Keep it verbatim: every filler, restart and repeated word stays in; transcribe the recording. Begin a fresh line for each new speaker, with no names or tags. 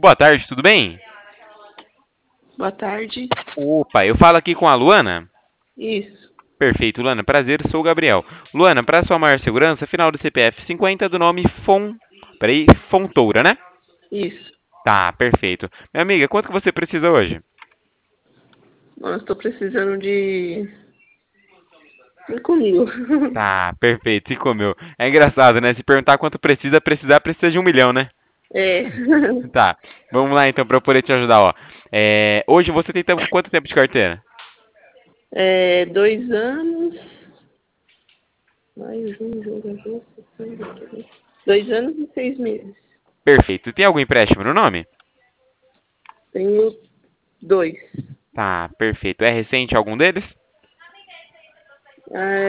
Boa tarde, tudo bem?
Boa tarde.
Opa, eu falo aqui com a Luana?
Isso,
Perfeito, Luana, prazer, sou o Gabriel. Luana, para sua maior segurança, final do C P F cinquenta do nome Fon... Peraí, Fontoura, né?
isso.
Tá, perfeito. Minha amiga, quanto que você precisa hoje?
Bom, eu estou precisando de cinco mil.
Tá, perfeito, cinco mil. É engraçado, né? Se perguntar quanto precisa, precisar, precisa de um milhão, né?
É.
Tá, vamos lá então, pra eu poder te ajudar, ó. É, hoje você tem tempo- quanto tempo de carteira?
É dois anos. Maio, junho, julho, agosto, setembro, outubro. Dois anos e seis meses.
Perfeito. Tem algum empréstimo no nome?
Tenho dois.
Tá, perfeito. É recente algum deles?
Ah,